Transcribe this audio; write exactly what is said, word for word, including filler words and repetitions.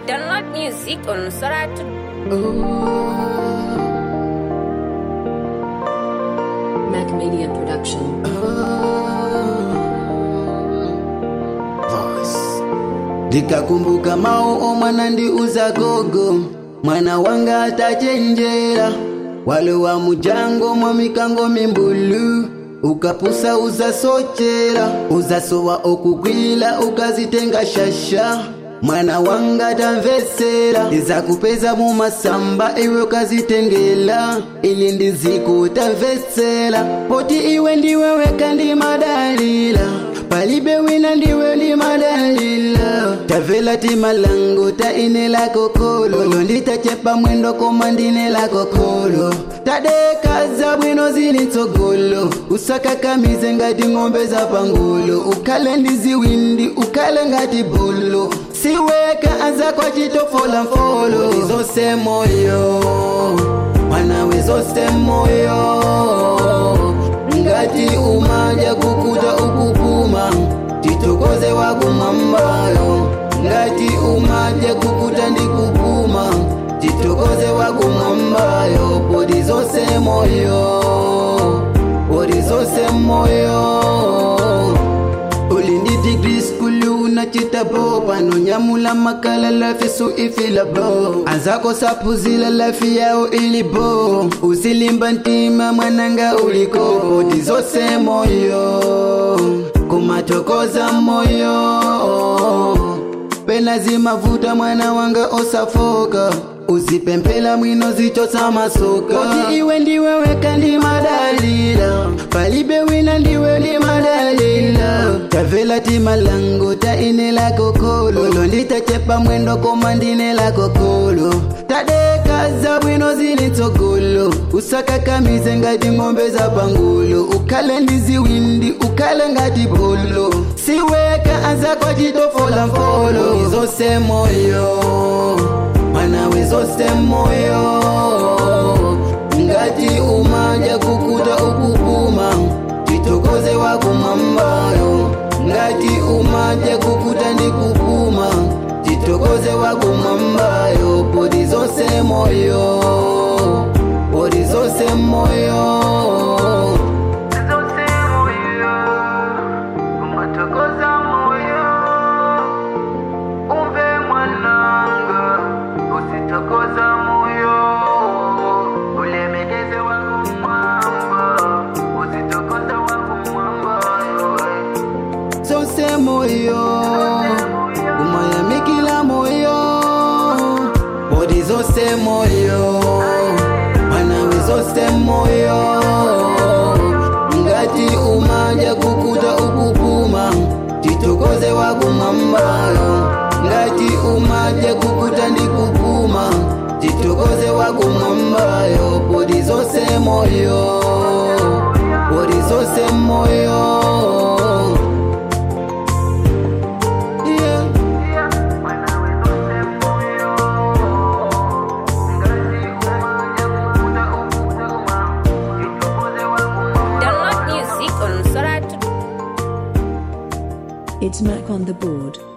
Download music on Soratu. Mac Media Production. Ndikakumbuka mao omwana ndi uza gogo, mwana wanga atachenjera, wale wa mujango mwa mikango mimbulu, ukapusa uzasochera, uzasowa okugwila ukazitenga shasha, mwana wanga tamvesera, iza kupeza mu masamba iwe ukazitengela, ili ndiziku tamvesera, poti iwe ndiwe weka ndi madalila, palibe wina ndiwe ndi madalila, tavela timalango ta ine la kokolo, londita chepa mwendo koma ndine la kokolo, tadekaza bwino zili tsogolo, usakakamize ngati ng'ombe za pangolo, ukale ndizi windi ukale ngati bolo, siweka anza kwa chitofola mfolo, izose moyo mwana wezose moyo, ngati umaja kukuta ukupuma, titokoze wakumambayo, ngati umaja kukuta ndikupuma, titokoze wakumambayo, podi zose moyo, podi zose moyo, ulindi degree skulu na chitabo, pano nyamula makala lafi su ifila bo, anzako sapuzila lafi yao ilibo, usilimba ntima mwananga uliko, podi zose moyo, kumatokoza moyo, pena zimavuta mwana wanga osafoka, uzipempela mwino zichosa masoka, poti iwe ndiwe weka ndi madalila, palibe wina ndiwe ndi madalila, tavela timalango ta ine la kokolo, londita chepa mwendo koma ndine la kokolo, tadekaza bwino zili tsogolo, usakakamize ngati ng'ombe za pangolo, ukale ndizi windi ukale ngati bolo, siweka anza kwa chitofola mfolo, izose moyo mwana wezose moyo, ngati umaja kukuta ukupuma, titokoze wakumambayo, ngati umaja kukuta ndikupuma, titokoze wakumambayo, podi zose moyo, podi zose moyo, Tokoza moyo, ulemekeze wakumamba, usitokoza wakumamba, zose moyo, umayamikila moyo, podi zose moyo, manawe zose moyo, ngati umaja kukuta ukupuma, titokoze wakumambayo, ngati umaja kukuta ndikupuma, titokoze wakumambayo, podi zose moyo, podi zose moyo, yeah. Download music on Soratu. It's Mac on the board.